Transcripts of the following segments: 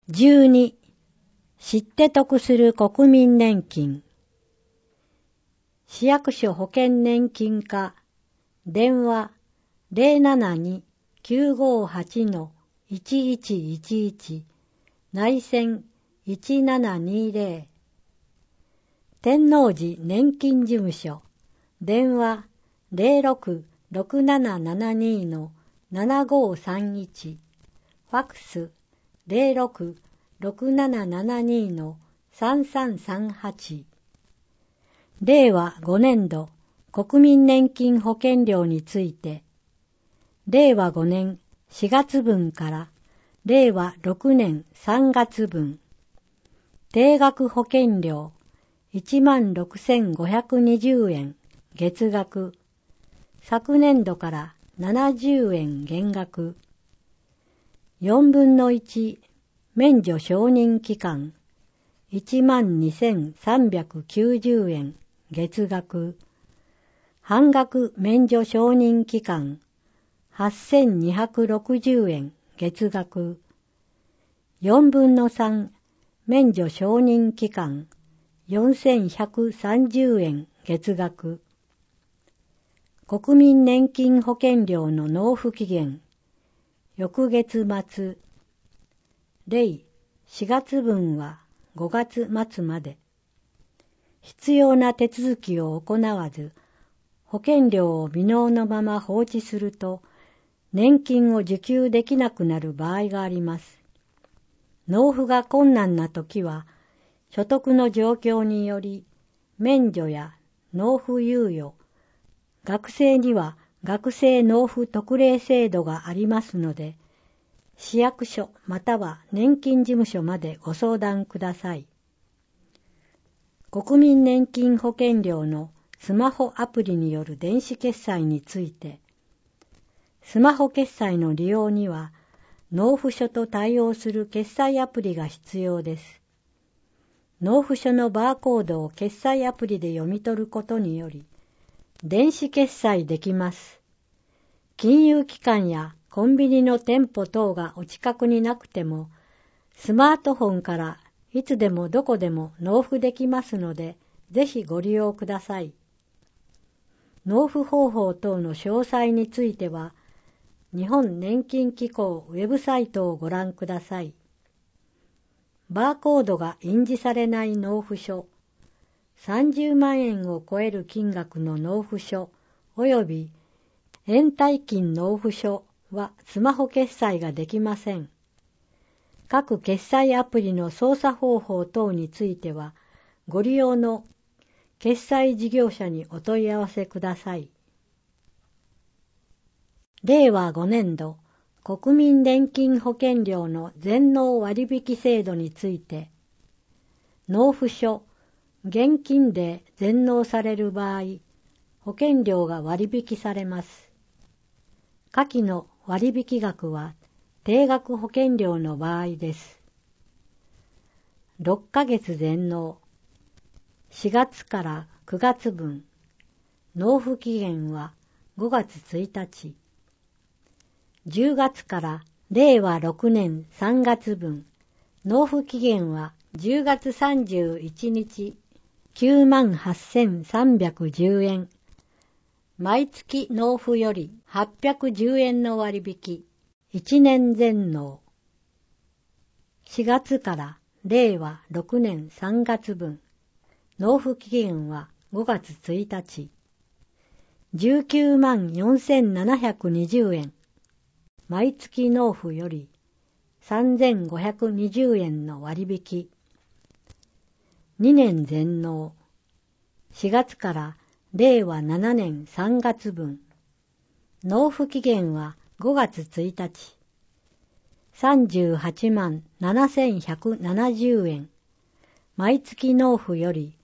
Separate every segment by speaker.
Speaker 1: 12、知って得する国民年金。市役所保険年金課、電話 072-958-1111 内線1720。天王寺年金事務所、電話 066772-7531。ファックス 066772-3338。令和5年度国民年金保険料について、令和5年4月分から令和6年3月分、定額保険料 16,520 円月額、昨年度から70円減額、4分の1免除承認期間 12,390 円月額、半額免除承認期間 8,260 円月額、4分の3免除承認期間 4,130 円月額、国民年金保険料の納付期限、翌月末、令4月分は5月末まで、必要な手続きを行わず、保険料を未納のまま放置すると、年金を受給できなくなる場合があります。納付が困難なときは、所得の状況により、免除や納付猶予、学生には学生納付特例制度がありますので、市役所または年金事務所までご相談ください。国民年金保険料のスマホアプリによる電子決済について、スマホ決済の利用には、納付書と対応する決済アプリが必要です。納付書のバーコードを決済アプリで読み取ることにより、電子決済できます。金融機関やコンビニの店舗等がお近くになくても、スマートフォンからいつでもどこでも納付できますので、ぜひご利用ください。納付方法等の詳細については、日本年金機構ウェブサイトをご覧ください。バーコードが印字されない納付書、30万円を超える金額の納付書および延滞金納付書はスマホ決済ができません。各決済アプリの操作方法等については、ご利用の決済事業者にお問い合わせください。令和5年度国民年金保険料の全納割引制度について、納付書、現金で全納される場合、保険料が割引されます。下記の割引額は定額保険料の場合です。6ヶ月全納、4月から9月分、納付期限は5月1日、10月から令和6年3月分、納付期限は10月31日、98,310 円。毎月納付より810円の割引、1年全納。4月から令和6年3月分、納付期限は5月1日、194,720 円。毎月納付より3,520 円の割引。2年全納。4月から令和7年3月分。納付期限は5月1日。38,7,170 円。毎月納付より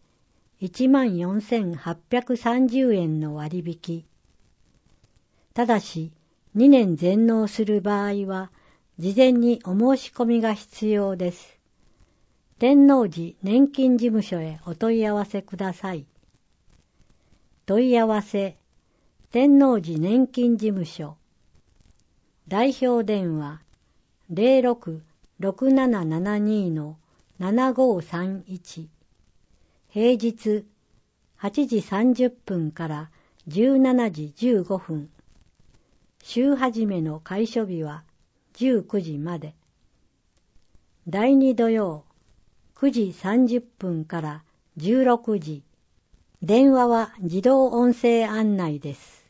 Speaker 1: 14,830 円の割引。ただし、2年全納する場合は、事前にお申し込みが必要です。天王寺年金事務所へお問い合わせください。問い合わせ、天王寺年金事務所。代表電話 6772-7531。平日8時30分から17時15分。週始めの開所日は19時まで。第2土曜9時30分から16時。電話は自動音声案内です。